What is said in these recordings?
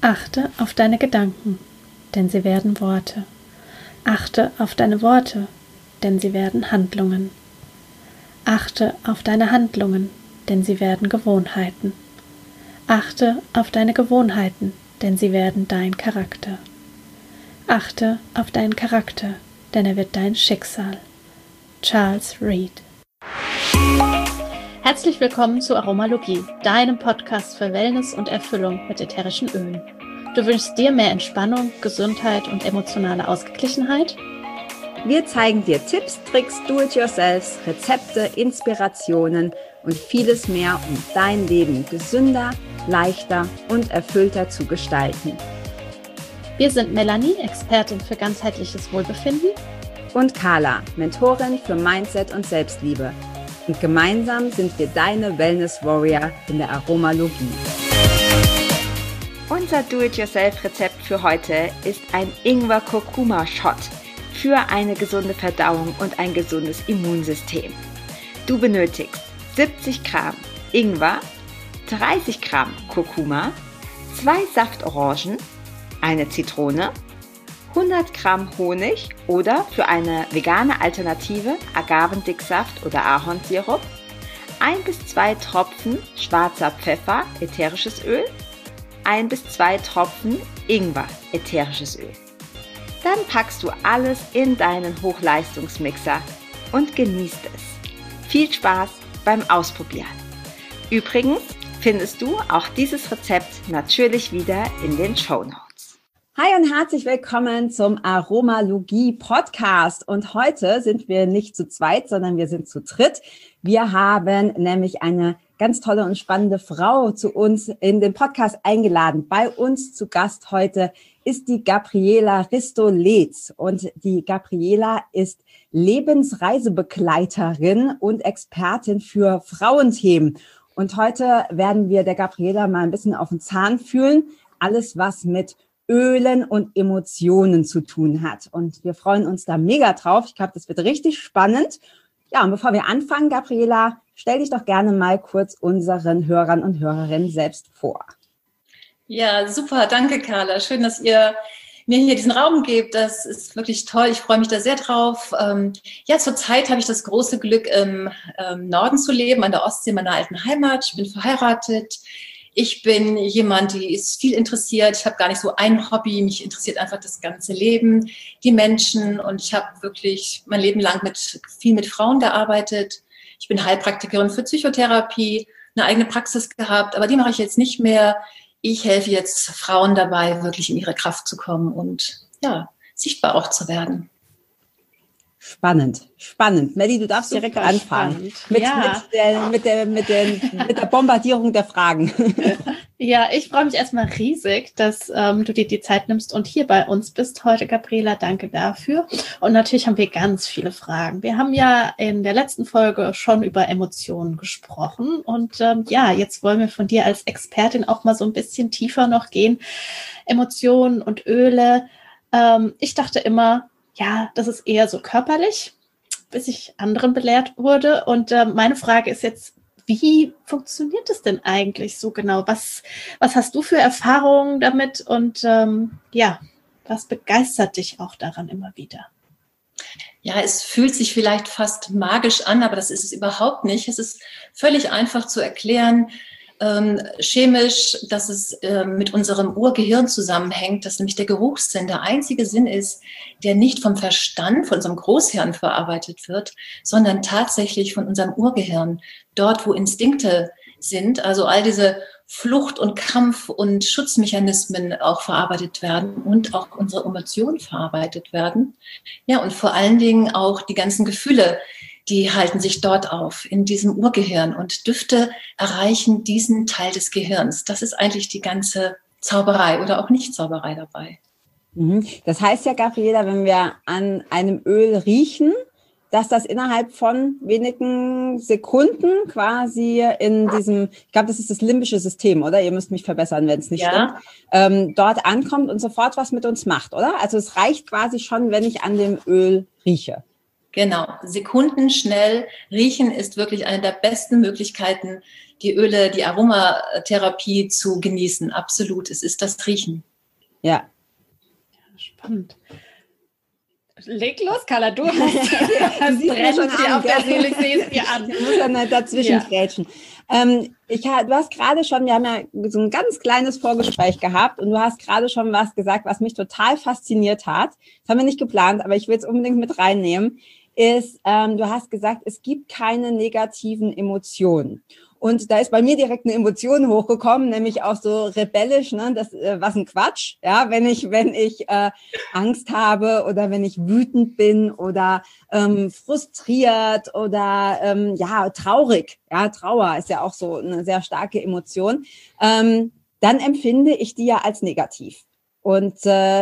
Achte auf deine Gedanken, denn sie werden Worte. Achte auf deine Worte, denn sie werden Handlungen. Achte auf deine Handlungen, denn sie werden Gewohnheiten. Achte auf deine Gewohnheiten, denn sie werden dein Charakter. Achte auf deinen Charakter, denn er wird dein Schicksal. Charles Reed. Herzlich willkommen zu Aromalogie, deinem Podcast für Wellness und Erfüllung mit ätherischen Ölen. Du wünschst dir mehr Entspannung, Gesundheit und emotionale Ausgeglichenheit? Wir zeigen dir Tipps, Tricks, Do-it-yourselfs, Rezepte, Inspirationen und vieles mehr, um dein Leben gesünder, leichter und erfüllter zu gestalten. Wir sind Melanie, Expertin für ganzheitliches Wohlbefinden, und Carla, Mentorin für Mindset und Selbstliebe. Und gemeinsam sind wir deine Wellness-Warrior in der Aromalogie. Unser Do-it-yourself-Rezept für heute ist ein Ingwer-Kurkuma-Shot für eine gesunde Verdauung und ein gesundes Immunsystem. Du benötigst 70 Gramm Ingwer, 30 Gramm Kurkuma, 2 Saftorangen, eine Zitrone, 100 Gramm Honig oder für eine vegane Alternative Agavendicksaft oder Ahornsirup, 1 bis 2 Tropfen schwarzer Pfeffer, ätherisches Öl, 1 bis 2 Tropfen Ingwer, ätherisches Öl. Dann packst du alles in deinen Hochleistungsmixer und genießt es. Viel Spaß beim Ausprobieren. Übrigens findest du auch dieses Rezept natürlich wieder in den Shownotes. Hi und herzlich willkommen zum Aromalogie-Podcast. Und heute sind wir nicht zu zweit, sondern wir sind zu dritt. Wir haben nämlich eine ganz tolle und spannende Frau zu uns in den Podcast eingeladen. Bei uns zu Gast heute ist die Gabriela Risto-Letz. Und die Gabriela ist Lebensreisebegleiterin und Expertin für Frauenthemen. Und heute werden wir der Gabriela mal ein bisschen auf den Zahn fühlen. Alles, was mit Ölen und Emotionen zu tun hat. Und wir freuen uns da mega drauf. Ich glaube, das wird richtig spannend. Ja, und bevor wir anfangen, Gabriela, stell dich doch gerne mal kurz unseren Hörern und Hörerinnen selbst vor. Ja, super. Danke, Carla. Schön, dass ihr mir hier diesen Raum gebt. Das ist wirklich toll. Ich freue mich da sehr drauf. Ja, zurzeit habe ich das große Glück, im Norden zu leben, an der Ostsee, meiner alten Heimat. Ich bin verheiratet. Ich bin jemand, die ist viel interessiert. Ich habe gar nicht so ein Hobby. Mich interessiert einfach das ganze Leben, die Menschen. Und ich habe wirklich mein Leben lang viel mit Frauen gearbeitet. Ich bin Heilpraktikerin für Psychotherapie, eine eigene Praxis gehabt, aber die mache ich jetzt nicht mehr. Ich helfe jetzt Frauen dabei, wirklich in ihre Kraft zu kommen und ja, sichtbar auch zu werden. Spannend. Melli, du darfst direkt anfangen mit der Bombardierung der Fragen. Ja, ich freue mich erstmal riesig, dass du dir die Zeit nimmst und hier bei uns bist heute, Gabriela. Danke dafür. Und natürlich haben wir ganz viele Fragen. Wir haben ja in der letzten Folge schon über Emotionen gesprochen. Und ja, jetzt wollen wir von dir als Expertin auch mal so ein bisschen tiefer noch gehen. Emotionen und Öle. Ich dachte immer, ja, das ist eher so körperlich, bis ich anderen belehrt wurde. Und meine Frage ist jetzt, wie funktioniert es denn eigentlich so genau? Was hast du für Erfahrungen damit? Und ja, was begeistert dich auch daran immer wieder? Ja, es fühlt sich vielleicht fast magisch an, aber das ist es überhaupt nicht. Es ist völlig einfach zu erklären, chemisch, dass es mit unserem Urgehirn zusammenhängt, dass nämlich der Geruchssinn der einzige Sinn ist, der nicht vom Verstand, von unserem Großhirn verarbeitet wird, sondern tatsächlich von unserem Urgehirn, dort wo Instinkte sind, also all diese Flucht- und Kampf- und Schutzmechanismen auch verarbeitet werden und auch unsere Emotionen verarbeitet werden. Ja, und vor allen Dingen auch die ganzen Gefühle, die halten sich dort auf, in diesem Urgehirn, und Düfte erreichen diesen Teil des Gehirns. Das ist eigentlich die ganze Zauberei oder auch Nicht-Zauberei dabei. Das heißt ja, Gabriela, wenn wir an einem Öl riechen, dass das innerhalb von wenigen Sekunden quasi in diesem, ich glaube, das ist das limbische System, oder? Ihr müsst mich verbessern, wenn es nicht stimmt. Dort ankommt und sofort was mit uns macht, oder? Also es reicht quasi schon, wenn ich an dem Öl rieche. Genau, sekundenschnell. Riechen ist wirklich eine der besten Möglichkeiten, die Öle, die Aromatherapie zu genießen. Absolut, es ist das Riechen. Ja. Spannend. Leg los, Carla, du hast brennend schon auf der Seele, ich sehe es dir an. Ich muss dann halt dazwischen grätschen. Du hast gerade schon, wir haben ja so ein ganz kleines Vorgespräch gehabt und du hast gerade schon was gesagt, was mich total fasziniert hat. Das haben wir nicht geplant, aber ich will es unbedingt mit reinnehmen. Du hast gesagt, es gibt keine negativen Emotionen. Und da ist bei mir direkt eine Emotion hochgekommen, nämlich auch so rebellisch, ne? Das was ein Quatsch, ja, wenn ich Angst habe oder wenn ich wütend bin oder frustriert oder traurig, ja, Trauer ist ja auch so eine sehr starke Emotion, dann empfinde ich die ja als negativ. Und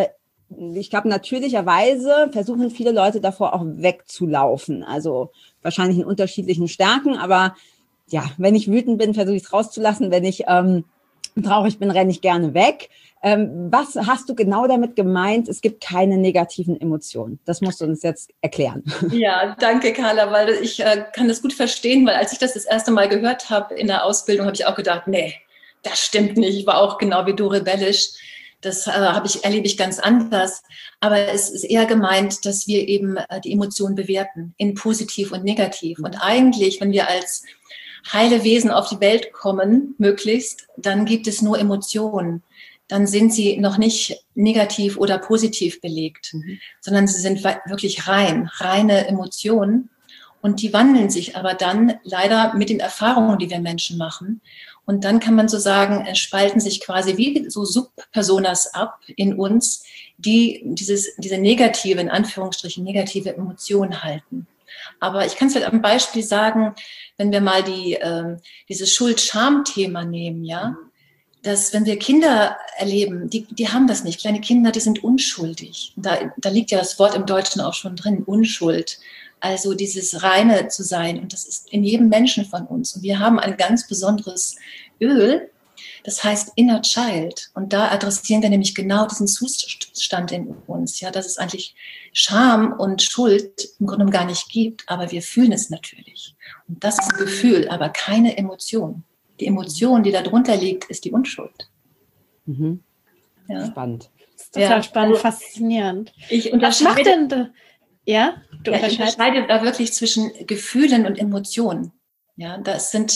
ich glaube, natürlicherweise versuchen viele Leute davor auch wegzulaufen. Also wahrscheinlich in unterschiedlichen Stärken, aber ja, wenn ich wütend bin, versuche ich es rauszulassen. Wenn ich traurig bin, renne ich gerne weg. Was hast du genau damit gemeint? Es gibt keine negativen Emotionen. Das musst du uns jetzt erklären. Ja, danke, Carla, weil ich kann das gut verstehen, weil als ich das erste Mal gehört habe in der Ausbildung, habe ich auch gedacht, nee, das stimmt nicht. Ich war auch genau wie du rebellisch. Das erlebe ich ganz anders. Aber es ist eher gemeint, dass wir eben die Emotionen bewerten in positiv und negativ. Und eigentlich, wenn wir als heile Wesen auf die Welt kommen, möglichst, dann gibt es nur Emotionen. Dann sind sie noch nicht negativ oder positiv belegt, sondern sie sind wirklich reine Emotionen. Und die wandeln sich aber dann leider mit den Erfahrungen, die wir Menschen machen. Und dann kann man so sagen, spalten sich quasi wie so Subpersonas ab in uns, die diese negative, in Anführungsstrichen, negative Emotion halten. Aber ich kann es halt am Beispiel sagen, wenn wir mal dieses Schuld-Scham-Thema nehmen, ja, dass wenn wir Kinder erleben, die haben das nicht. Kleine Kinder, die sind unschuldig. Da liegt ja das Wort im Deutschen auch schon drin, Unschuld. Also dieses Reine zu sein. Und das ist in jedem Menschen von uns. Und wir haben ein ganz besonderes Öl, das heißt Inner Child. Und da adressieren wir nämlich genau diesen Zustand in uns. Ja, dass es eigentlich Scham und Schuld im Grunde gar nicht gibt, aber wir fühlen es natürlich. Und das ist ein Gefühl, aber keine Emotion. Die Emotion, die da drunter liegt, ist die Unschuld. Mhm. Ja. Spannend. Das ist total spannend, faszinierend. Was macht denn da? Ja, ich unterscheide da wirklich zwischen Gefühlen und Emotionen. Ja, das ist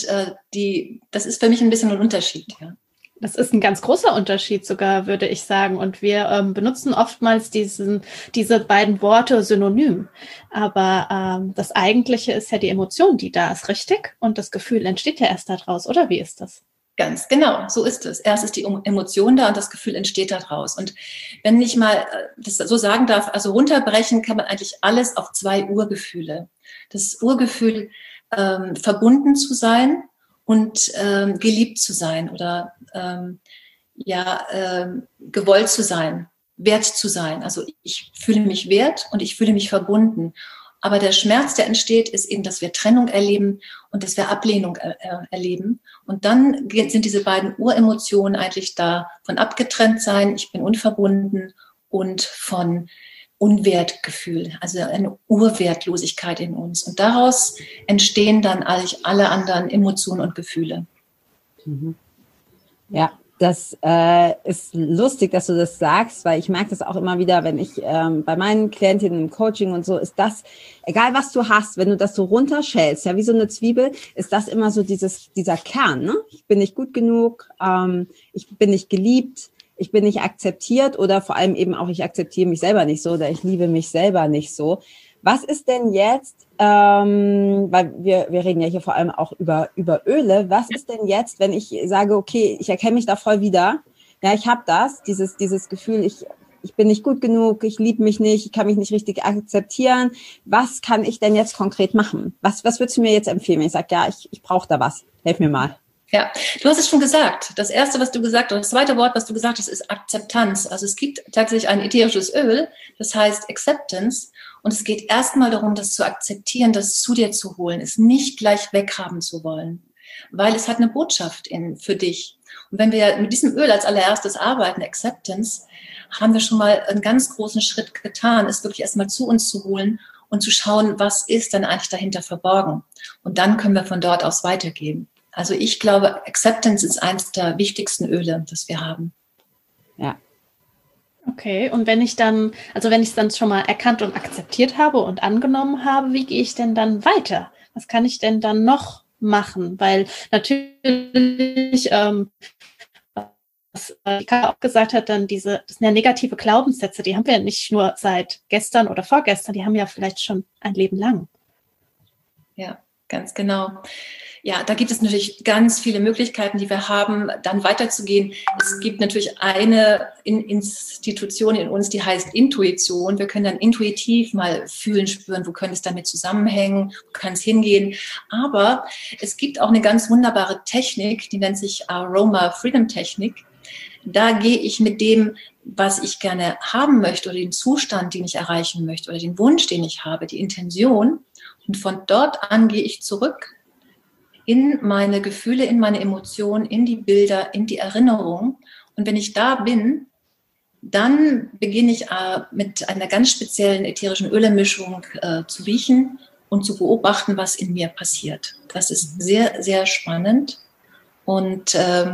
für mich ein bisschen ein Unterschied. Ja. Das ist ein ganz großer Unterschied sogar, würde ich sagen. Und wir benutzen oftmals diese beiden Worte synonym. Aber das Eigentliche ist ja die Emotion, die da ist, richtig? Und das Gefühl entsteht ja erst daraus, oder wie ist das? Ganz genau, so ist es. Erst ist die Emotion da und das Gefühl entsteht daraus. Und wenn ich mal das so sagen darf, also runterbrechen kann man eigentlich alles auf 2 Urgefühle. Das Urgefühl, verbunden zu sein und geliebt zu sein oder gewollt zu sein, wert zu sein. Also ich fühle mich wert und ich fühle mich verbunden. Aber der Schmerz, der entsteht, ist eben, dass wir Trennung erleben und dass wir Ablehnung erleben. Und dann sind diese beiden Uremotionen eigentlich da von abgetrennt sein, ich bin unverbunden, und von Unwertgefühl, also eine Urwertlosigkeit in uns. Und daraus entstehen dann eigentlich alle anderen Emotionen und Gefühle. Mhm. Ja, das ist lustig, dass du das sagst, weil ich merke das auch immer wieder, wenn ich bei meinen Klientinnen im Coaching und so, ist das, egal was du hast, wenn du das so runterschälst, ja, wie so eine Zwiebel, ist das immer so dieser Kern, ne? Ich bin nicht gut genug, ich bin nicht geliebt, ich bin nicht akzeptiert oder vor allem eben auch, ich akzeptiere mich selber nicht so oder ich liebe mich selber nicht so. Was ist denn jetzt, weil wir reden ja hier vor allem auch über Öle, was ist denn jetzt, wenn ich sage, okay, ich erkenne mich da voll wieder, ja, ich habe dieses Gefühl, ich bin nicht gut genug, ich liebe mich nicht, ich kann mich nicht richtig akzeptieren. Was kann ich denn jetzt konkret machen? Was würdest du mir jetzt empfehlen, wenn ich sage, ja, ich brauche da was, helf mir mal. Ja, du hast es schon gesagt. Das erste, was du gesagt hast, das zweite Wort, was du gesagt hast, ist Akzeptanz. Also es gibt tatsächlich ein ätherisches Öl, das heißt Acceptance. Und es geht erstmal darum, das zu akzeptieren, das zu dir zu holen, es nicht gleich weghaben zu wollen, weil es hat eine Botschaft für dich. Und wenn wir mit diesem Öl als allererstes arbeiten, Acceptance, haben wir schon mal einen ganz großen Schritt getan, es wirklich erstmal zu uns zu holen und zu schauen, was ist denn eigentlich dahinter verborgen. Und dann können wir von dort aus weitergehen. Also ich glaube, Acceptance ist eines der wichtigsten Öle, das wir haben. Ja. Okay, und wenn ich dann schon mal erkannt und akzeptiert habe und angenommen habe, wie gehe ich denn dann weiter? Was kann ich denn dann noch machen? Weil natürlich, was Ika auch gesagt hat, dann das sind ja negative Glaubenssätze, die haben wir nicht nur seit gestern oder vorgestern, die haben ja vielleicht schon ein Leben lang. Ja, ganz genau. Ja, da gibt es natürlich ganz viele Möglichkeiten, die wir haben, dann weiterzugehen. Es gibt natürlich eine Institution in uns, die heißt Intuition. Wir können dann intuitiv mal fühlen, spüren, wo könnte es damit zusammenhängen, wo kann es hingehen. Aber es gibt auch eine ganz wunderbare Technik, die nennt sich Aroma Freedom Technik. Da gehe ich mit dem, was ich gerne haben möchte oder den Zustand, den ich erreichen möchte oder den Wunsch, den ich habe, die Intention. Und von dort an gehe ich zurück in meine Gefühle, in meine Emotionen, in die Bilder, in die Erinnerung. Und wenn ich da bin, dann beginne ich mit einer ganz speziellen ätherischen Ölemischung zu riechen und zu beobachten, was in mir passiert. Das ist sehr, sehr spannend und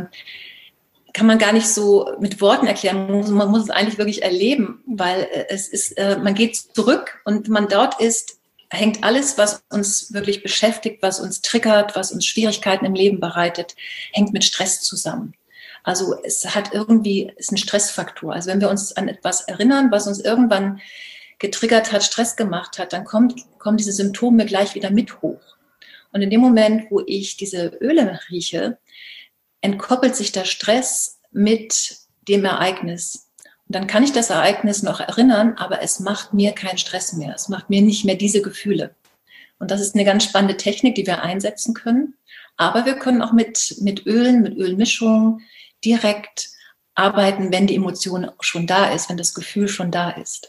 kann man gar nicht so mit Worten erklären. Man muss es eigentlich wirklich erleben, weil es ist, man geht zurück und man dort ist, hängt alles, was uns wirklich beschäftigt, was uns triggert, was uns Schwierigkeiten im Leben bereitet, hängt mit Stress zusammen. Also es ist ein Stressfaktor. Also wenn wir uns an etwas erinnern, was uns irgendwann getriggert hat, Stress gemacht hat, dann kommen diese Symptome gleich wieder mit hoch. Und in dem Moment, wo ich diese Öle rieche, entkoppelt sich der Stress mit dem Ereignis. Und dann kann ich das Ereignis noch erinnern, aber es macht mir keinen Stress mehr. Es macht mir nicht mehr diese Gefühle. Und das ist eine ganz spannende Technik, die wir einsetzen können. Aber wir können auch mit Ölen, mit Ölmischungen direkt arbeiten, wenn die Emotion schon da ist, wenn das Gefühl schon da ist.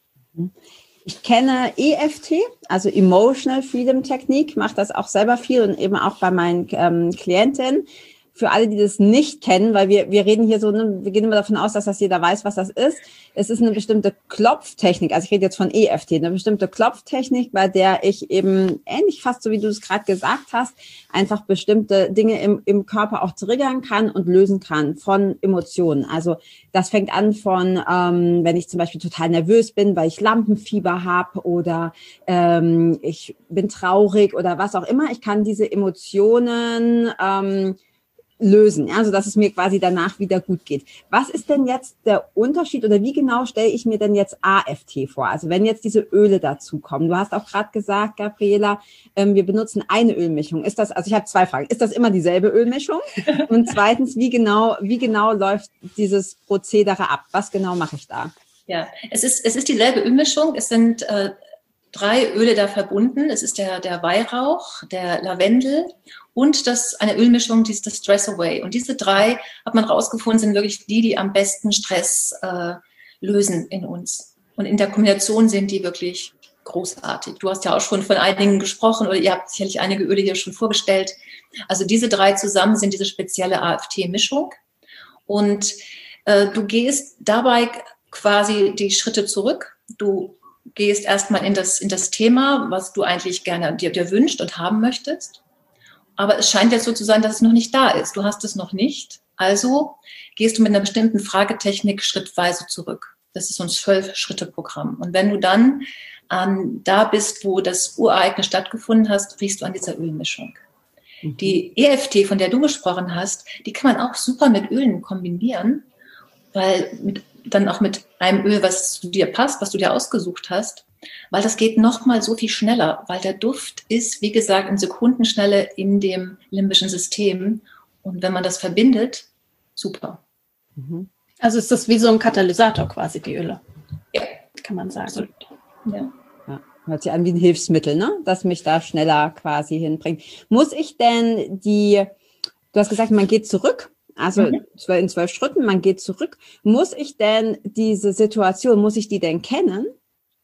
Ich kenne EFT, also Emotional Freedom Technique, mache das auch selber viel und eben auch bei meinen Klientinnen. Für alle, die das nicht kennen, weil wir reden hier so, ne, wir gehen immer davon aus, dass das jeder weiß, was das ist. Es ist eine bestimmte Klopftechnik, also ich rede jetzt von EFT, eine bestimmte Klopftechnik, bei der ich eben ähnlich fast so, wie du es gerade gesagt hast, einfach bestimmte Dinge im Körper auch triggern kann und lösen kann von Emotionen. Also das fängt an von, wenn ich zum Beispiel total nervös bin, weil ich Lampenfieber habe oder ich bin traurig oder was auch immer. Ich kann diese Emotionen lösen, also dass es mir quasi danach wieder gut geht. Was ist denn jetzt der Unterschied oder wie genau stelle ich mir denn jetzt AFT vor? Also wenn jetzt diese Öle dazukommen. Du hast auch gerade gesagt, Gabriela, wir benutzen eine Ölmischung. Ist das, also ich habe 2 Fragen. Ist das immer dieselbe Ölmischung? Und zweitens, wie genau läuft dieses Prozedere ab? Was genau mache ich da? Ja, es ist dieselbe Ölmischung. Es sind 3 Öle da verbunden. Es ist der Weihrauch, der Lavendel und eine Ölmischung, die ist das Stress Away. Und diese 3, hat man rausgefunden, sind wirklich die am besten Stress lösen in uns. Und in der Kombination sind die wirklich großartig. Du hast ja auch schon von einigen gesprochen oder ihr habt sicherlich einige Öle hier schon vorgestellt. Also diese 3 zusammen sind diese spezielle AFT-Mischung. Und du gehst dabei quasi die Schritte zurück. Du gehst erstmal in das Thema, was du eigentlich gerne dir wünscht und haben möchtest. Aber es scheint jetzt so zu sein, dass es noch nicht da ist. Du hast es noch nicht. Also gehst du mit einer bestimmten Fragetechnik schrittweise zurück. Das ist so ein 12-Schritte-Programm. Und wenn du dann da bist, wo das Urereignis stattgefunden hast, riechst du an dieser Ölmischung. Mhm. Die EFT, von der du gesprochen hast, die kann man auch super mit Ölen kombinieren, weil dann auch mit einem Öl, was zu dir passt, was du dir ausgesucht hast, weil das geht nochmal so viel schneller, weil der Duft ist, wie gesagt, in Sekundenschnelle in dem limbischen System. Und wenn man das verbindet, super. Also ist das wie so ein Katalysator quasi, die Öle? Ja. Kann man sagen. Absolut. Ja. Ja, hört sich an wie ein Hilfsmittel, ne? Das mich da schneller quasi hinbringt. Muss ich denn du hast gesagt, man geht zurück. Also in 12 Schritten, man geht zurück. Muss ich denn diese Situation, muss ich die denn kennen?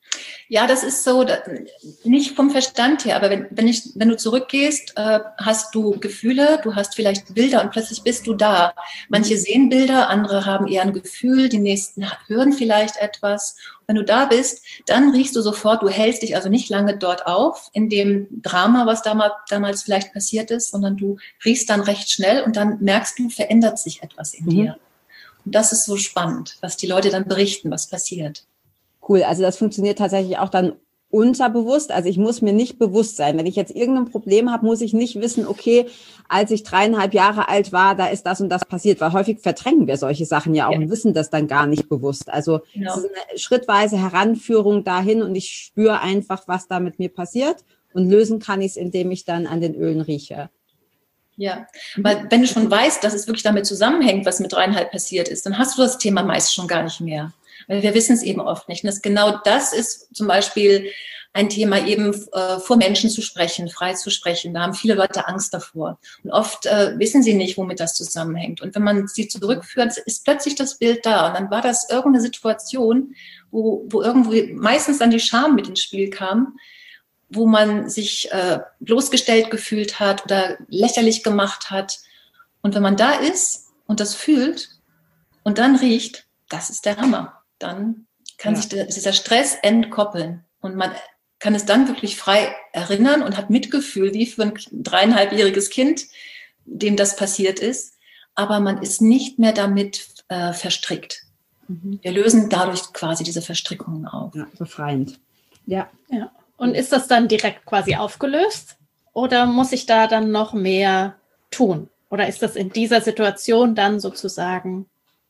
Ja, das ist so, nicht vom Verstand her, aber wenn du zurückgehst, hast du Gefühle, du hast vielleicht Bilder und plötzlich bist du da. Manche sehen Bilder, andere haben eher ein Gefühl, die nächsten hören vielleicht etwas. Wenn du da bist, dann riechst du sofort, du hältst dich also nicht lange dort auf, in dem Drama, was damals vielleicht passiert ist, sondern du riechst dann recht schnell und dann merkst du, verändert sich etwas in dir. Und das ist so spannend, was die Leute dann berichten, was passiert. Cool, also das funktioniert tatsächlich auch dann unterbewusst. Also ich muss mir nicht bewusst sein. Wenn ich jetzt irgendein Problem habe, muss ich nicht wissen, okay, als ich 3,5 Jahre alt war, da ist das und das passiert. Weil häufig verdrängen wir solche Sachen ja auch und wissen das dann gar nicht bewusst. Also es ist eine schrittweise Heranführung dahin und ich spüre einfach, was da mit mir passiert. Und lösen kann ich es, indem ich dann an den Ölen rieche. Ja, weil wenn du schon weißt, dass es wirklich damit zusammenhängt, was mit 3,5 passiert ist, dann hast du das Thema meist schon gar nicht mehr. Weil wir wissen es eben oft nicht. Und genau das ist zum Beispiel ein Thema, eben vor Menschen zu sprechen, frei zu sprechen. Da haben viele Leute Angst davor. Und oft wissen sie nicht, womit das zusammenhängt. Und wenn man sie zurückführt, ist plötzlich das Bild da. Und dann war das irgendeine Situation, wo irgendwo meistens dann die Scham mit ins Spiel kam, wo man sich bloßgestellt gefühlt hat oder lächerlich gemacht hat. Und wenn man da ist und das fühlt und dann riecht, das ist der Hammer. Dann kann sich dieser Stress entkoppeln und man kann es dann wirklich frei erinnern und hat Mitgefühl, wie für ein 3,5-jähriges Kind, dem das passiert ist. Aber man ist nicht mehr damit verstrickt. Wir lösen dadurch quasi diese Verstrickungen auf. Ja, befreiend. Ja. Und ist das dann direkt quasi aufgelöst? Oder muss ich da dann noch mehr tun? Oder ist das in dieser Situation dann sozusagen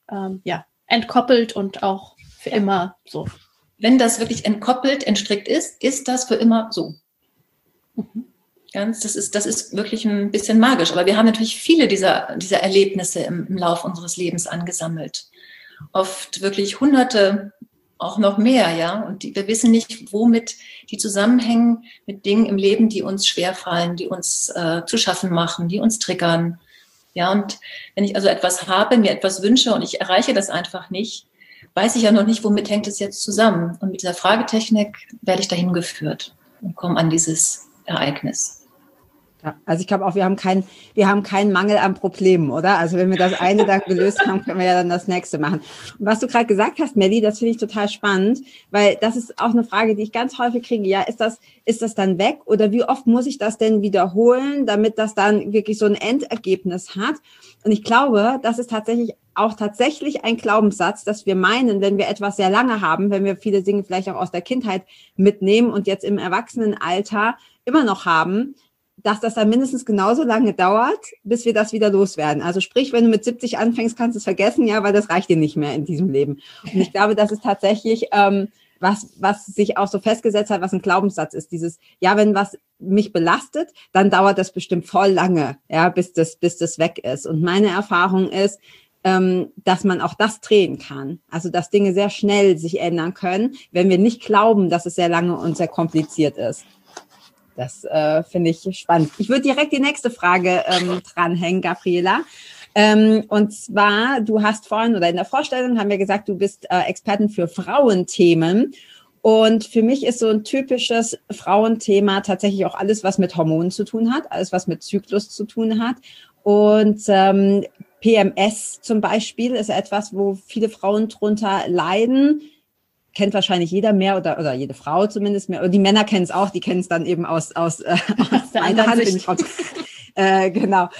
entkoppelt und auch für immer so? Wenn das wirklich entkoppelt, entstrickt ist, ist das für immer so. Das ist wirklich ein bisschen magisch. Aber wir haben natürlich viele dieser Erlebnisse im Lauf unseres Lebens angesammelt. Oft wirklich Hunderte, auch noch mehr, ja. Und wir wissen nicht, womit die zusammenhängen mit Dingen im Leben, die uns schwerfallen, die uns zu schaffen machen, die uns triggern. Ja, und wenn ich also etwas habe, mir etwas wünsche und ich erreiche das einfach nicht, weiß ich ja noch nicht, womit hängt es jetzt zusammen. Und mit dieser Fragetechnik werde ich dahin geführt und komme an dieses Ereignis. Ja, also ich glaube auch, wir haben keinen Mangel an Problemen, oder? Also wenn wir das eine dann gelöst haben, können wir ja dann das nächste machen. Und was du gerade gesagt hast, Melli, das finde ich total spannend, weil das ist auch eine Frage, die ich ganz häufig kriege. Ja, ist das dann weg oder wie oft muss ich das denn wiederholen, damit das dann wirklich so ein Endergebnis hat? Und ich glaube, das ist tatsächlich ein Glaubenssatz, dass wir meinen, wenn wir etwas sehr lange haben, wenn wir viele Dinge vielleicht auch aus der Kindheit mitnehmen und jetzt im Erwachsenenalter immer noch haben, dass das dann mindestens genauso lange dauert, bis wir das wieder loswerden. Also sprich, wenn du mit 70 anfängst, kannst du es vergessen, ja, weil das reicht dir nicht mehr in diesem Leben. Und ich glaube, das ist tatsächlich was sich auch so festgesetzt hat, was ein Glaubenssatz ist. Dieses, ja, wenn was mich belastet, dann dauert das bestimmt voll lange, ja, bis das weg ist. Und meine Erfahrung ist, dass man auch das drehen kann. Also, dass Dinge sehr schnell sich ändern können, wenn wir nicht glauben, dass es sehr lange und sehr kompliziert ist. Das finde ich spannend. Ich würde direkt die nächste Frage dranhängen, Gabriela. Und zwar, du hast vorhin oder in der Vorstellung haben wir gesagt, du bist Expertin für Frauenthemen. Und für mich ist so ein typisches Frauenthema tatsächlich auch alles, was mit Hormonen zu tun hat, alles, was mit Zyklus zu tun hat. Und PMS zum Beispiel ist etwas, wo viele Frauen drunter leiden. Kennt wahrscheinlich jeder mehr oder jede Frau zumindest mehr. Und die Männer kennen es auch, die kennen es dann eben aus der Hand. Genau.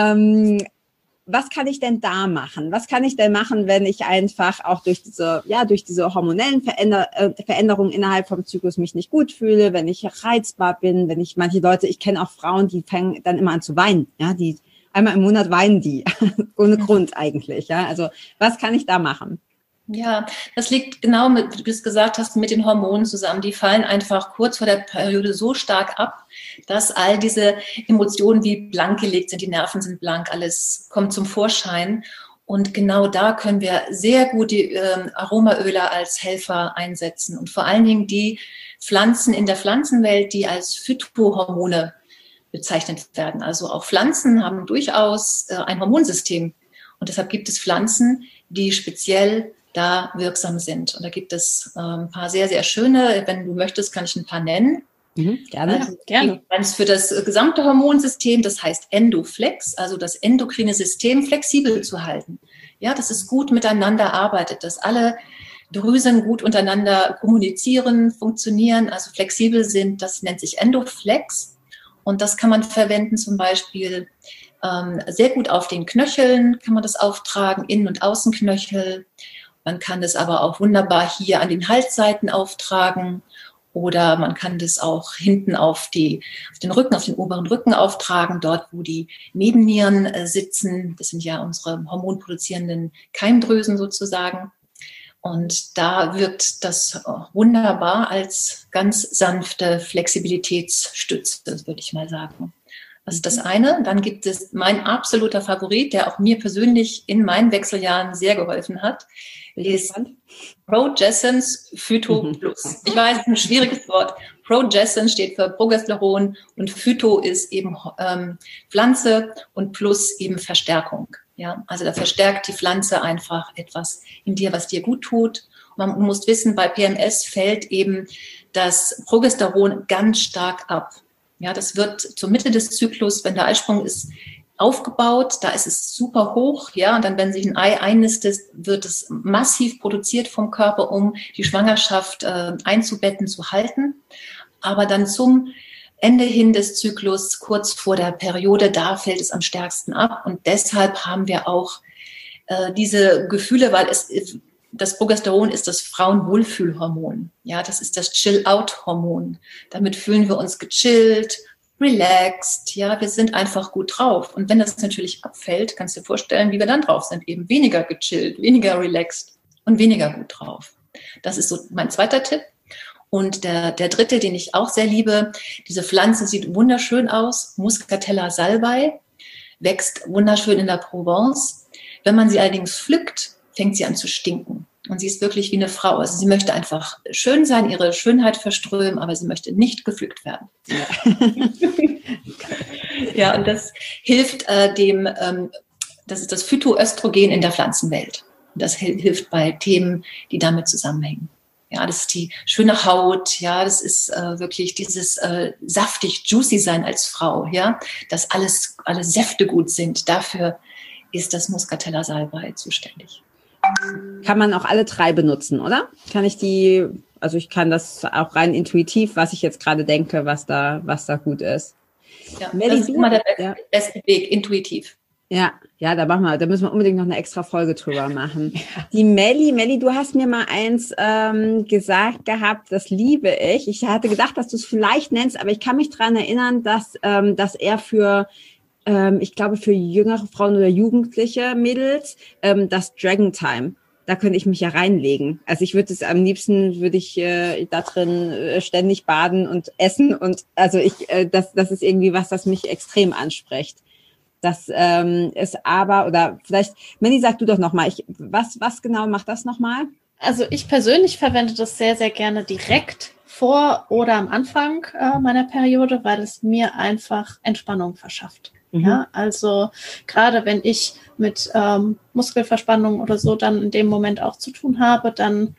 Was kann ich denn da machen? Was kann ich denn machen, wenn ich einfach auch durch diese hormonellen Veränderungen innerhalb vom Zyklus mich nicht gut fühle, wenn ich reizbar bin, ich kenne auch Frauen, die fangen dann immer an zu weinen, ja, die einmal im Monat weinen die, ohne Grund eigentlich, ja. Also, was kann ich da machen? Ja, das liegt genau, wie du es gesagt hast, mit den Hormonen zusammen. Die fallen einfach kurz vor der Periode so stark ab, dass all diese Emotionen wie blank gelegt sind, die Nerven sind blank, alles kommt zum Vorschein. Und genau da können wir sehr gut die Aromaöle als Helfer einsetzen. Und vor allen Dingen die Pflanzen in der Pflanzenwelt, die als Phytohormone bezeichnet werden. Also auch Pflanzen haben durchaus ein Hormonsystem. Und deshalb gibt es Pflanzen, die speziell da wirksam sind. Und da gibt es ein paar sehr, sehr schöne. Wenn du möchtest, kann ich ein paar nennen. Gerne. Also, gerne. Eins für das gesamte Hormonsystem, das heißt Endoflex, also das endokrine System flexibel zu halten. Ja, dass es gut miteinander arbeitet, dass alle Drüsen gut untereinander kommunizieren, funktionieren, also flexibel sind. Das nennt sich Endoflex. Und das kann man verwenden zum Beispiel sehr gut auf den Knöcheln, kann man das auftragen, Innen- und Außenknöchel. Man kann das aber auch wunderbar hier an den Halsseiten auftragen. Oder man kann das auch hinten auf den Rücken, auf den oberen Rücken auftragen, dort, wo die Nebennieren sitzen. Das sind ja unsere hormonproduzierenden Keimdrüsen sozusagen. Und da wirkt das wunderbar als ganz sanfte Flexibilitätsstütze, würde ich mal sagen. Das ist das eine. Dann gibt es mein absoluter Favorit, der auch mir persönlich in meinen Wechseljahren sehr geholfen hat, ist Progessence Phyto Plus. Ich weiß, es ist ein schwieriges Wort. Progessence steht für Progesteron und Phyto ist eben Pflanze und Plus eben Verstärkung. Ja, also da verstärkt die Pflanze einfach etwas in dir, was dir gut tut. Man muss wissen, bei PMS fällt eben das Progesteron ganz stark ab. Ja, das wird zur Mitte des Zyklus, wenn der Eisprung ist, aufgebaut, da ist es super hoch, ja, und dann, wenn sich ein Ei einnistet, wird es massiv produziert vom Körper, um die Schwangerschaft einzubetten, zu halten. Aber dann zum Ende hin des Zyklus, kurz vor der Periode, da fällt es am stärksten ab. Und deshalb haben wir auch diese Gefühle, weil das Progesteron ist das Frauenwohlfühlhormon. Ja, das ist das Chill-Out-Hormon. Damit fühlen wir uns gechillt, relaxed, ja, wir sind einfach gut drauf. Und wenn das natürlich abfällt, kannst du dir vorstellen, wie wir dann drauf sind. Eben weniger gechillt, weniger relaxed und weniger gut drauf. Das ist so mein zweiter Tipp. Und der dritte, den ich auch sehr liebe, diese Pflanze sieht wunderschön aus, Muscatella salbei, wächst wunderschön in der Provence. Wenn man sie allerdings pflückt, fängt sie an zu stinken. Und sie ist wirklich wie eine Frau. Also sie möchte einfach schön sein, ihre Schönheit verströmen, aber sie möchte nicht gepflückt werden. Ja, und das hilft das ist das Phytoöstrogen in der Pflanzenwelt. Und das hilft bei Themen, die damit zusammenhängen. Ja, das ist die schöne Haut, ja, das ist wirklich dieses saftig, juicy sein als Frau, ja, dass alle Säfte gut sind. Dafür ist das Muscatella salbei zuständig. Kann man auch alle drei benutzen, oder? Also ich kann das auch rein intuitiv, was ich jetzt gerade denke, was da gut ist. Ja, das ist immer der beste Weg, intuitiv. Ja, da müssen wir unbedingt noch eine extra Folge drüber machen. Ja. Die Melli, du hast mir mal eins gesagt gehabt, das liebe ich. Ich hatte gedacht, dass du es vielleicht nennst, aber ich kann mich daran erinnern, dass er für ich glaube, für jüngere Frauen oder jugendliche Mädels, das Dragon Time, da könnte ich mich ja reinlegen. Also ich würde es am liebsten, da drin ständig baden und essen und also das ist irgendwie was, das mich extrem anspricht. Das ist aber, oder vielleicht, Melli, sag du doch nochmal, was genau macht das nochmal? Also ich persönlich verwende das sehr, sehr gerne direkt vor oder am Anfang meiner Periode, weil es mir einfach Entspannung verschafft. Ja, also gerade wenn ich mit Muskelverspannung oder so dann in dem Moment auch zu tun habe, dann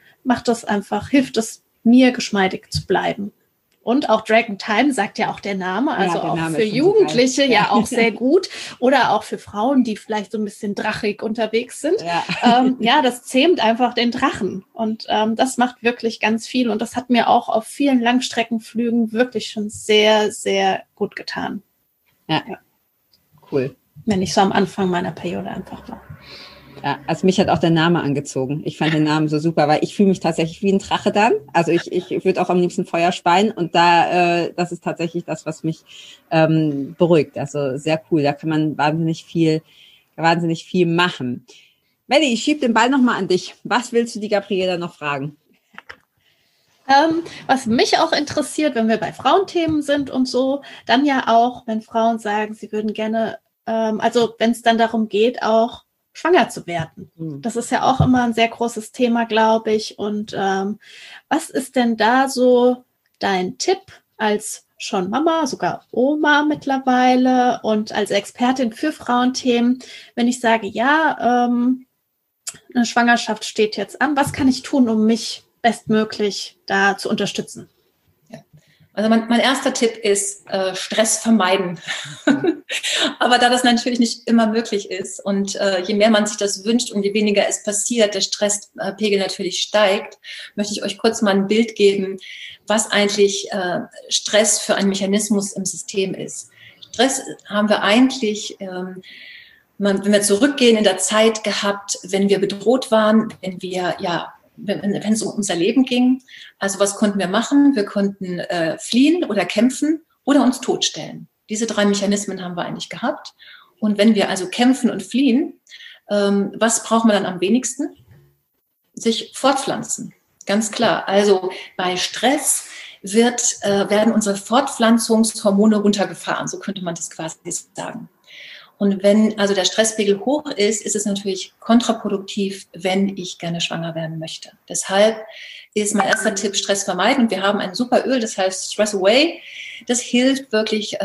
hilft es mir, geschmeidig zu bleiben. Und auch Dragon Time sagt ja auch der Name, also der Name auch für Jugendliche so ja auch sehr gut. Oder auch für Frauen, die vielleicht so ein bisschen drachig unterwegs sind. Ja, das zähmt einfach den Drachen. Und das macht wirklich ganz viel. Und das hat mir auch auf vielen Langstreckenflügen wirklich schon sehr, sehr gut getan. Ja. Cool. Wenn ich so am Anfang meiner Periode einfach war. Ja, also mich hat auch der Name angezogen. Ich fand den Namen so super, weil ich fühle mich tatsächlich wie ein Drache dann. Also ich würde auch am liebsten Feuer speien und das ist tatsächlich das, was mich beruhigt. Also sehr cool. Da kann man wahnsinnig viel machen. Melli, ich schiebe den Ball nochmal an dich. Was willst du die Gabriela noch fragen? Was mich auch interessiert, wenn wir bei Frauenthemen sind und so, dann ja auch, wenn Frauen sagen, sie würden gerne, also wenn es dann darum geht, auch schwanger zu werden. Das ist ja auch immer ein sehr großes Thema, glaube ich. Und was ist denn da so dein Tipp als schon Mama, sogar Oma mittlerweile und als Expertin für Frauenthemen, wenn ich sage, ja, eine Schwangerschaft steht jetzt an. Was kann ich tun, um mich bestmöglich da zu unterstützen? Also mein erster Tipp ist Stress vermeiden. Aber da das natürlich nicht immer möglich ist und je mehr man sich das wünscht und je weniger es passiert, der Stresspegel natürlich steigt, möchte ich euch kurz mal ein Bild geben, was eigentlich Stress für ein Mechanismus im System ist. Stress haben wir eigentlich, wenn wir zurückgehen in der Zeit gehabt, wenn wir bedroht waren, wenn es um unser Leben ging. Also was konnten wir machen? Wir konnten fliehen oder kämpfen oder uns totstellen. Diese 3 Mechanismen haben wir eigentlich gehabt. Und wenn wir also kämpfen und fliehen, was brauchen wir dann am wenigsten? Sich fortpflanzen. Ganz klar. Also bei Stress werden unsere Fortpflanzungshormone runtergefahren. So könnte man das quasi sagen. Und wenn also der Stresspegel hoch ist, ist es natürlich kontraproduktiv, wenn ich gerne schwanger werden möchte. Deshalb ist mein erster Tipp Stress vermeiden. Und wir haben ein super Öl, das heißt Stress Away. Das hilft wirklich,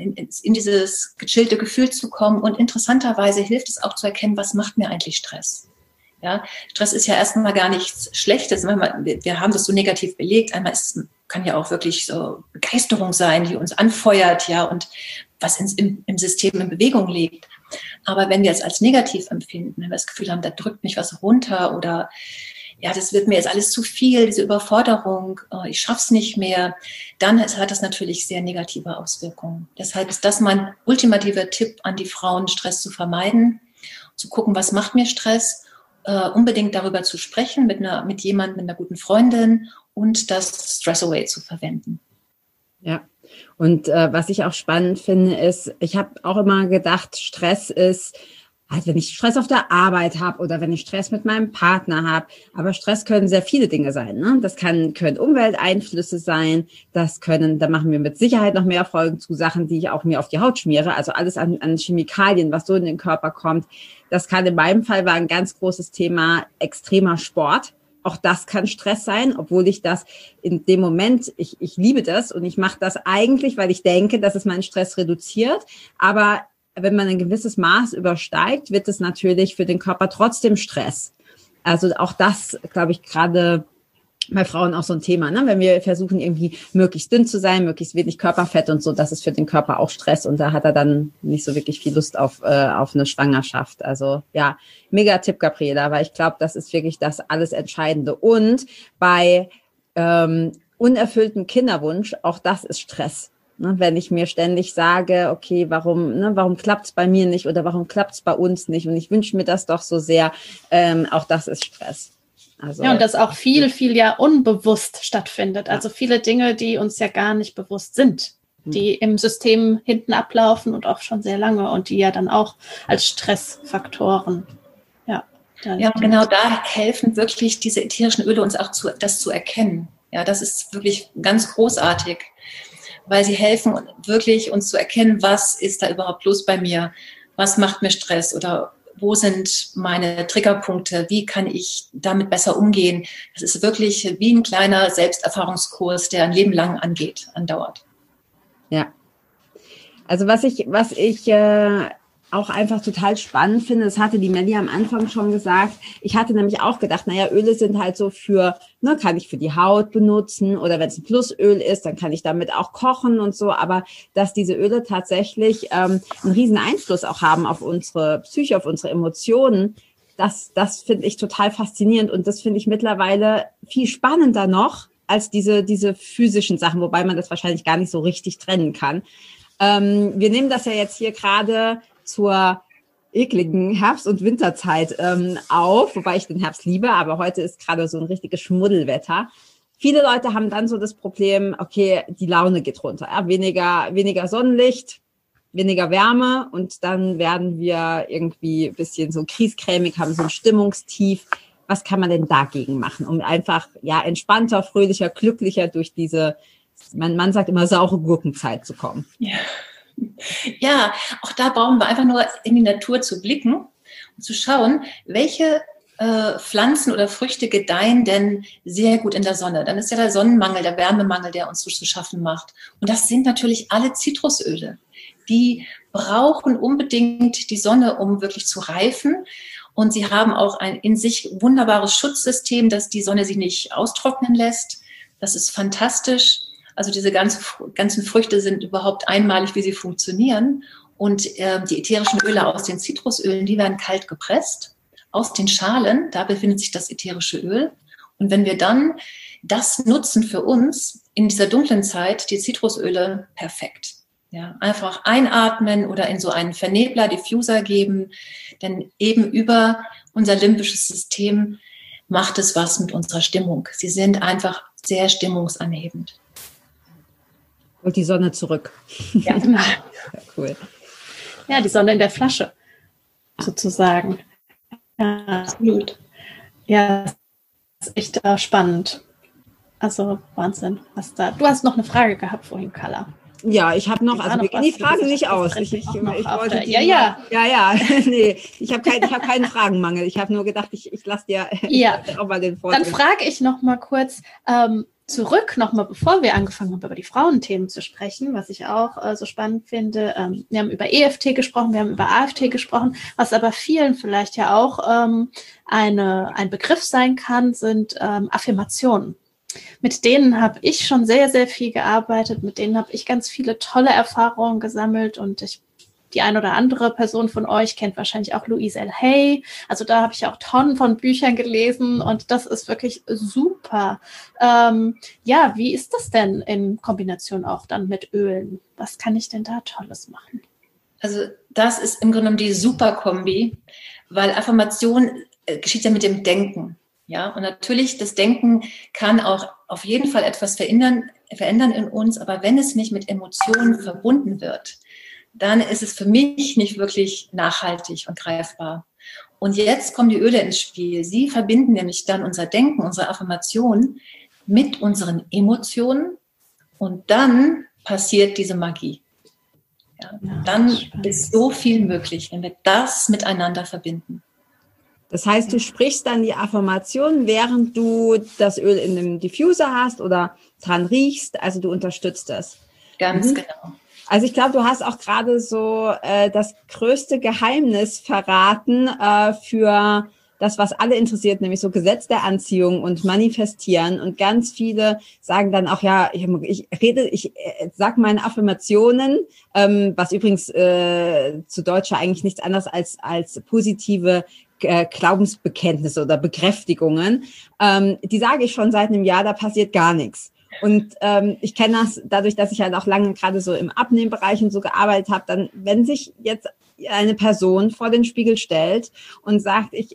in dieses gechillte Gefühl zu kommen. Und interessanterweise hilft es auch zu erkennen, was macht mir eigentlich Stress? Ja, Stress ist ja erstmal gar nichts Schlechtes. Wir haben das so negativ belegt. Einmal kann ja auch wirklich so Begeisterung sein, die uns anfeuert, ja, und was im System in Bewegung liegt. Aber wenn wir es als negativ empfinden, wenn wir das Gefühl haben, da drückt mich was runter oder ja, das wird mir jetzt alles zu viel, diese Überforderung, ich schaff's nicht mehr, dann hat das natürlich sehr negative Auswirkungen. Deshalb ist das mein ultimativer Tipp an die Frauen, Stress zu vermeiden, zu gucken, was macht mir Stress, unbedingt darüber zu sprechen mit jemandem, mit einer guten Freundin und das Stress Away zu verwenden. Ja. Und was ich auch spannend finde, ist, ich habe auch immer gedacht, Stress ist, halt, wenn ich Stress auf der Arbeit habe oder wenn ich Stress mit meinem Partner habe. Aber Stress können sehr viele Dinge sein. Ne? Das können Umwelteinflüsse sein. Da machen wir mit Sicherheit noch mehr Folgen zu Sachen, die ich auch mir auf die Haut schmiere. Also alles an Chemikalien, was so in den Körper kommt. Das kann in meinem Fall war ein ganz großes Thema extremer Sport. Auch das kann Stress sein, obwohl ich das in dem Moment, ich liebe das und ich mache das eigentlich, weil ich denke, dass es meinen Stress reduziert. Aber wenn man ein gewisses Maß übersteigt, wird es natürlich für den Körper trotzdem Stress. Also auch das, glaube ich, gerade bei Frauen auch so ein Thema, ne? Wenn wir versuchen, irgendwie möglichst dünn zu sein, möglichst wenig Körperfett und so, das ist für den Körper auch Stress und da hat er dann nicht so wirklich viel Lust auf eine Schwangerschaft. Also ja, mega Tipp, Gabriela, weil ich glaube, das ist wirklich das alles Entscheidende. Und bei unerfülltem Kinderwunsch, auch das ist Stress. Ne? Wenn ich mir ständig sage, okay, warum klappt es bei mir nicht oder warum klappt es bei uns nicht und ich wünsche mir das doch so sehr, auch das ist Stress. Also, ja, und das auch viel ja unbewusst stattfindet. Also viele Dinge, die uns ja gar nicht bewusst sind, die im System hinten ablaufen und auch schon sehr lange und die ja dann auch als Stressfaktoren. Ja, genau, da helfen wirklich diese ätherischen Öle uns auch das zu erkennen. Ja, das ist wirklich ganz großartig, weil sie helfen wirklich uns zu erkennen, was ist da überhaupt los bei mir, was macht mir Stress oder wo sind meine Triggerpunkte? Wie kann ich damit besser umgehen? Das ist wirklich wie ein kleiner Selbsterfahrungskurs, der ein Leben lang andauert. Ja. Also was ich auch einfach total spannend finde, das hatte die Melli am Anfang schon gesagt. Ich hatte nämlich auch gedacht, Öle sind halt so kann ich für die Haut benutzen oder wenn es ein Plusöl ist, dann kann ich damit auch kochen und so. Aber dass diese Öle tatsächlich einen riesen Einfluss auch haben auf unsere Psyche, auf unsere Emotionen, das finde ich total faszinierend und das finde ich mittlerweile viel spannender noch als diese physischen Sachen, wobei man das wahrscheinlich gar nicht so richtig trennen kann. Wir nehmen das ja jetzt hier gerade zur ekligen Herbst- und Winterzeit auf, wobei ich den Herbst liebe, aber heute ist gerade so ein richtiges Schmuddelwetter. Viele Leute haben dann so das Problem, okay, die Laune geht runter, ja? Weniger Sonnenlicht, weniger Wärme und dann werden wir irgendwie ein bisschen so kriescremig, haben so ein Stimmungstief. Was kann man denn dagegen machen, um einfach entspannter, fröhlicher, glücklicher durch diese, mein Mann sagt immer, saure Gurkenzeit zu kommen? Ja, auch da brauchen wir einfach nur in die Natur zu blicken und zu schauen, welche Pflanzen oder Früchte gedeihen denn sehr gut in der Sonne. Dann ist ja der Sonnenmangel, der Wärmemangel, der uns so zu schaffen macht. Und das sind natürlich alle Zitrusöle. Die brauchen unbedingt die Sonne, um wirklich zu reifen. Und sie haben auch ein in sich wunderbares Schutzsystem, dass die Sonne sie nicht austrocknen lässt. Das ist fantastisch. Also diese ganzen Früchte sind überhaupt einmalig, wie sie funktionieren. Und die ätherischen Öle aus den Zitrusölen, die werden kalt gepresst. Aus den Schalen, da befindet sich das ätherische Öl. Und wenn wir dann das nutzen für uns in dieser dunklen Zeit, die Zitrusöle, perfekt. Ja, einfach einatmen oder in so einen Vernebler, Diffuser geben, denn eben über unser limbisches System macht es was mit unserer Stimmung. Sie sind einfach sehr stimmungsanhebend. Und die Sonne zurück. Ja, genau. Cool. Ja, die Sonne in der Flasche, sozusagen. Ja, absolut. Ja, das ist echt spannend. Also Wahnsinn, was da. Du hast noch eine Frage gehabt vorhin, Carla. Ja, ich habe noch, also mir gehen die Fragen nicht aus. Ich wollte die ja. Nee, ich habe keinen Fragenmangel. Ich habe nur gedacht, ich lasse dir auch mal den Vortrag. Dann frage ich noch mal kurz zurück, noch mal bevor wir angefangen haben, über die Frauenthemen zu sprechen, was ich auch so spannend finde. Wir haben über EFT gesprochen, wir haben über AFT gesprochen, was aber vielen vielleicht ja auch ein Begriff sein kann, sind Affirmationen. Mit denen habe ich schon sehr, sehr viel gearbeitet. Mit denen habe ich ganz viele tolle Erfahrungen gesammelt. Und die ein oder andere Person von euch kennt wahrscheinlich auch Louise L. Hay. Also da habe ich auch Tonnen von Büchern gelesen. Und das ist wirklich super. Ja, wie ist das denn in Kombination auch dann mit Ölen? Was kann ich denn da Tolles machen? Also das ist im Grunde genommen die Superkombi, weil Affirmation geschieht ja mit dem Denken. Ja, und natürlich, das Denken kann auch auf jeden Fall etwas verändern in uns, aber wenn es nicht mit Emotionen verbunden wird, dann ist es für mich nicht wirklich nachhaltig und greifbar. Und jetzt kommen die Öle ins Spiel. Sie verbinden nämlich dann unser Denken, unsere Affirmation mit unseren Emotionen und dann passiert diese Magie. Ja, dann ist so viel möglich, wenn wir das miteinander verbinden. Das heißt, du sprichst dann die Affirmation, während du das Öl in dem Diffuser hast oder dran riechst. Also du unterstützt das. Ganz genau. Also ich glaube, du hast auch gerade so das größte Geheimnis verraten für das, was alle interessiert, nämlich so Gesetz der Anziehung und Manifestieren. Und ganz viele sagen dann auch, ja, ich sag meine Affirmationen, was übrigens zu Deutsch eigentlich nichts anderes als positive Glaubensbekenntnisse oder Bekräftigungen, die sage ich schon seit einem Jahr, da passiert gar nichts. Und ich kenne das dadurch, dass ich halt auch lange gerade so im Abnehmbereich und so gearbeitet habe, dann, wenn sich jetzt eine Person vor den Spiegel stellt und sagt, ich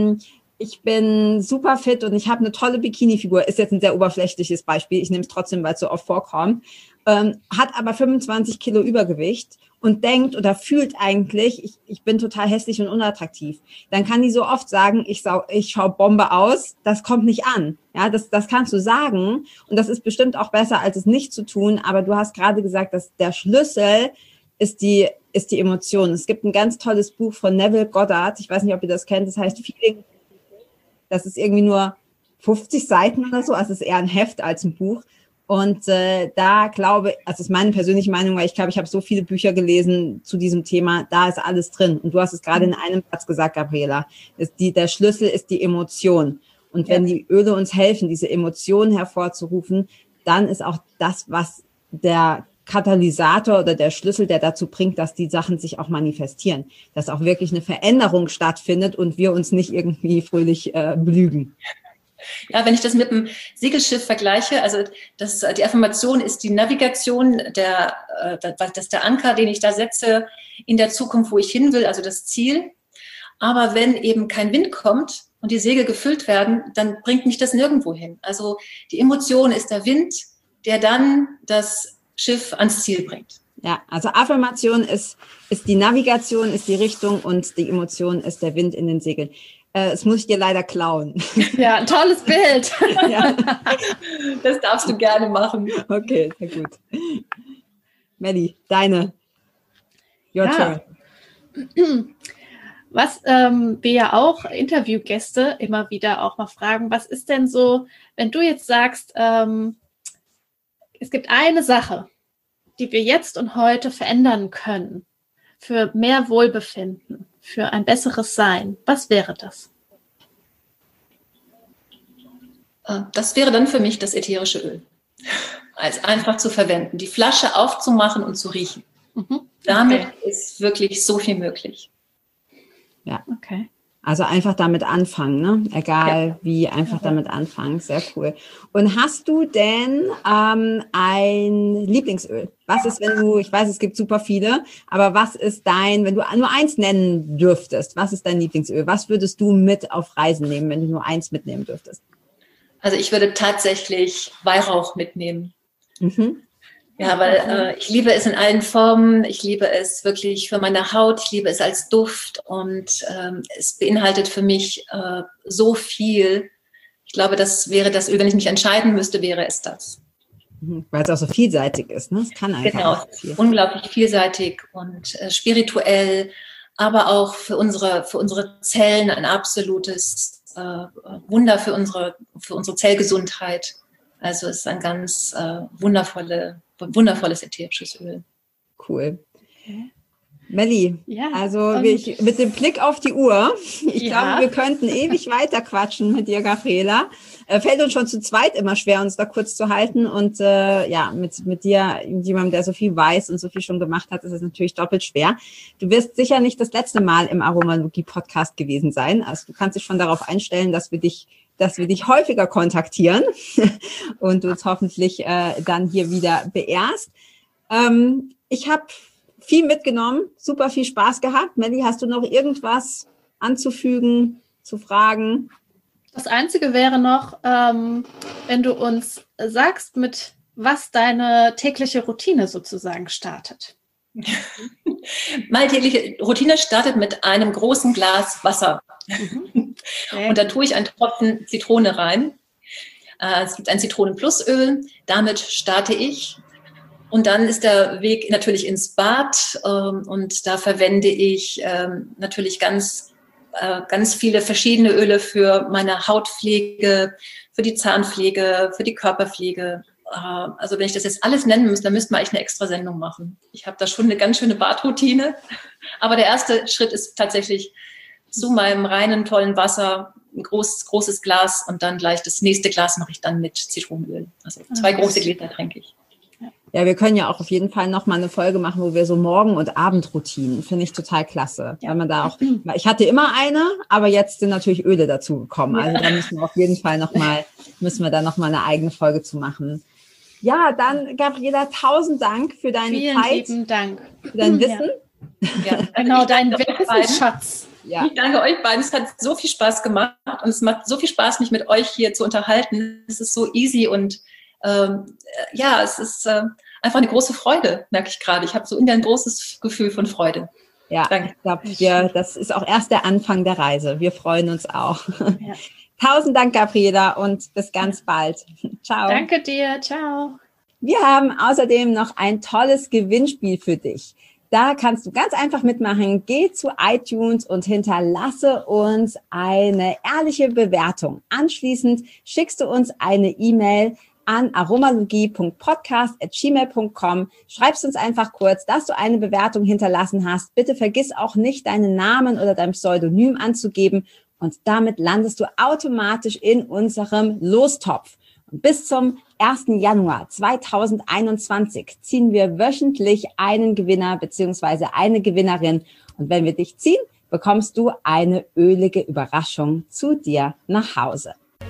bin super fit und ich habe eine tolle Bikini-Figur, ist jetzt ein sehr oberflächliches Beispiel, ich nehme es trotzdem, weil es so oft vorkommt, hat aber 25 Kilo Übergewicht und denkt oder fühlt eigentlich, ich bin total hässlich und unattraktiv, dann kann die so oft sagen, ich schau Bombe aus, das kommt nicht an. Ja, das kannst du sagen und das ist bestimmt auch besser, als es nicht zu tun, aber du hast gerade gesagt, dass der Schlüssel ist die Emotion. Es gibt ein ganz tolles Buch von Neville Goddard, ich weiß nicht, ob ihr das kennt, das heißt Feeling. Das ist irgendwie nur 50 Seiten oder so, also es ist eher ein Heft als ein Buch. Und da glaube ich, also das ist meine persönliche Meinung, weil ich glaube, ich habe so viele Bücher gelesen zu diesem Thema, da ist alles drin. Und du hast es gerade in einem Satz gesagt, Gabriela, der Schlüssel ist die Emotion. Und wenn die Öle uns helfen, diese Emotionen hervorzurufen, dann ist auch das, was der Katalysator oder der Schlüssel, der dazu bringt, dass die Sachen sich auch manifestieren, dass auch wirklich eine Veränderung stattfindet und wir uns nicht irgendwie fröhlich belügen. Ja, wenn ich das mit dem Segelschiff vergleiche, also die Affirmation ist die Navigation, das ist der Anker, den ich da setze in der Zukunft, wo ich hin will, also das Ziel. Aber wenn eben kein Wind kommt und die Segel gefüllt werden, dann bringt mich das nirgendwo hin. Also die Emotion ist der Wind, der dann das Schiff ans Ziel bringt. Ja, also Affirmation ist die Navigation, ist die Richtung und die Emotion ist der Wind in den Segeln. Das muss ich dir leider klauen. Ja, ein tolles Bild. Ja. Das darfst du gerne machen. Okay, sehr gut. Melli, deine. Your turn. Was wir ja auch Interviewgäste immer wieder auch mal fragen, was ist denn so, wenn du jetzt sagst, es gibt eine Sache, die wir jetzt und heute verändern können für mehr Wohlbefinden, für ein besseres Sein, was wäre das? Das wäre dann für mich das ätherische Öl. Als einfach zu verwenden, die Flasche aufzumachen und zu riechen. Damit ist wirklich so viel möglich. Ja, okay. Also einfach damit anfangen, ne? Egal wie, einfach damit anfangen. Sehr cool. Und hast du denn ein Lieblingsöl? Was ist, wenn du, ich weiß, es gibt super viele, aber was ist wenn du nur eins nennen dürftest, was ist dein Lieblingsöl? Was würdest du mit auf Reisen nehmen, wenn du nur eins mitnehmen dürftest? Also ich würde tatsächlich Weihrauch mitnehmen. Ja, weil ich liebe es in allen Formen. Ich liebe es wirklich für meine Haut. Ich liebe es als Duft und es beinhaltet für mich so viel. Ich glaube, das wäre das Öl, wenn ich mich entscheiden müsste, wäre es das. Weil es auch so vielseitig ist, ne? Es kann einfach viel. Unglaublich vielseitig und spirituell, aber auch für unsere Zellen ein absolutes Wunder für unsere Zellgesundheit. Also es ist ein ganz wundervolles ätherisches Öl. Cool. Melli, also mit dem Blick auf die Uhr, ich glaube, wir könnten ewig weiter quatschen mit dir, Gabriela. Fällt uns schon zu zweit immer schwer, uns da kurz zu halten und mit dir, jemandem, der so viel weiß und so viel schon gemacht hat, ist es natürlich doppelt schwer. Du wirst sicher nicht das letzte Mal im Aromalogie-Podcast gewesen sein. Also du kannst dich schon darauf einstellen, dass wir dich häufiger kontaktieren und du uns hoffentlich dann hier wieder beehrst. Ich habe viel mitgenommen, super viel Spaß gehabt. Melli, hast du noch irgendwas anzufügen, zu fragen? Das Einzige wäre noch, wenn du uns sagst, mit was deine tägliche Routine sozusagen startet. Meine tägliche Routine startet mit einem großen Glas Wasser. Und da tue ich einen Tropfen Zitrone rein. Es gibt ein Zitronenplusöl. Damit starte ich. Und dann ist der Weg natürlich ins Bad. Und da verwende ich natürlich ganz viele verschiedene Öle für meine Hautpflege, für die Zahnpflege, für die Körperpflege. Also wenn ich das jetzt alles nennen müsste, dann müsste man eigentlich eine extra Sendung machen. Ich habe da schon eine ganz schöne Badroutine. Aber der erste Schritt ist tatsächlich zu meinem reinen, tollen Wasser ein großes Glas und dann gleich das nächste Glas mache ich dann mit Zitronenöl. Also 2 große Gläser trinke ich. Ja, wir können ja auch auf jeden Fall noch mal eine Folge machen, wo wir so Morgen- und Abendroutinen, finde ich total klasse. Ja. Weil man da auch, ich hatte immer eine, aber jetzt sind natürlich Öle dazu gekommen. Also da müssen wir auf jeden Fall noch mal eine eigene Folge zu machen. Ja, dann Gabriela, 1000 Dank für deine Zeit. Vielen lieben Dank. Für dein Wissen. Ja. Genau, dein Wissensschatz. Ja. Ich danke euch beiden. Es hat so viel Spaß gemacht und es macht so viel Spaß, mich mit euch hier zu unterhalten. Es ist so easy und es ist einfach eine große Freude, merke ich gerade. Ich habe so ein großes Gefühl von Freude. Ja, danke. Ich glaube, das ist auch erst der Anfang der Reise. Wir freuen uns auch. Ja. 1000 Dank, Gabriela, und bis ganz bald. Ciao. Danke dir. Ciao. Wir haben außerdem noch ein tolles Gewinnspiel für dich. Da kannst du ganz einfach mitmachen. Geh zu iTunes und hinterlasse uns eine ehrliche Bewertung. Anschließend schickst du uns eine E-Mail an aromalogie.podcast@gmail.com. Schreibst uns einfach kurz, dass du eine Bewertung hinterlassen hast. Bitte vergiss auch nicht, deinen Namen oder dein Pseudonym anzugeben. Und damit landest du automatisch in unserem Lostopf. Und bis zum 1. Januar 2021 ziehen wir wöchentlich einen Gewinner bzw. eine Gewinnerin. Und wenn wir dich ziehen, bekommst du eine ölige Überraschung zu dir nach Hause.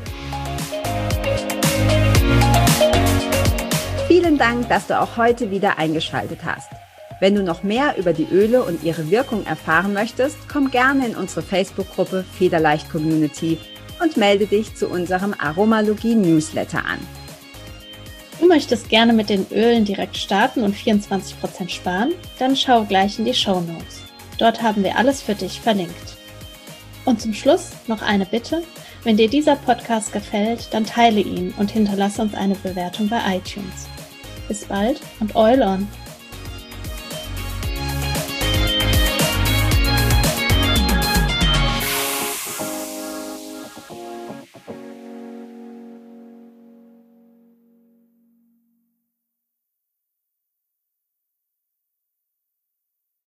Vielen Dank, dass du auch heute wieder eingeschaltet hast. Wenn du noch mehr über die Öle und ihre Wirkung erfahren möchtest, komm gerne in unsere Facebook-Gruppe Federleicht Community und melde dich zu unserem Aromalogie-Newsletter an. Du möchtest gerne mit den Ölen direkt starten und 24% sparen? Dann schau gleich in die Shownotes. Dort haben wir alles für dich verlinkt. Und zum Schluss noch eine Bitte. Wenn dir dieser Podcast gefällt, dann teile ihn und hinterlasse uns eine Bewertung bei iTunes. Bis bald und Eulon!